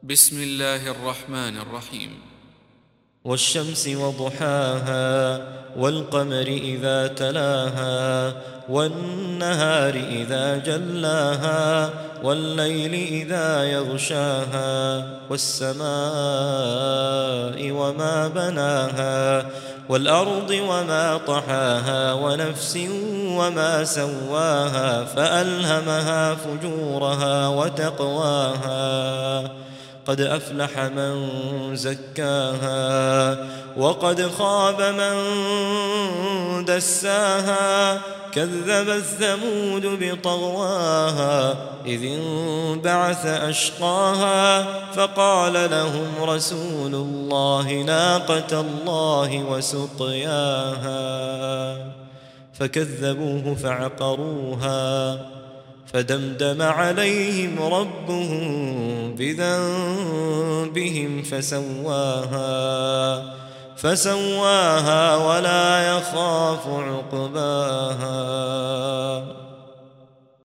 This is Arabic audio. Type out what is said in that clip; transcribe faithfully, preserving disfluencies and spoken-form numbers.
بسم الله الرحمن الرحيم. والشمس وضحاها والقمر إذا تلاها والنهار إذا جلاها والليل إذا يغشاها والسماء وما بناها والأرض وما طحاها ونفس وما سواها فألهمها فجورها وتقواها قد أفلح من زكاها وقد خاب من دساها كذبت ثمود بطغواها إذ انبعث أشقاها فقال لهم رسول الله ناقة الله وسقياها فكذبوه فعقروها فدمدم عليهم ربهم بذنبهم فسواها فسواها ولا يخاف عقباها.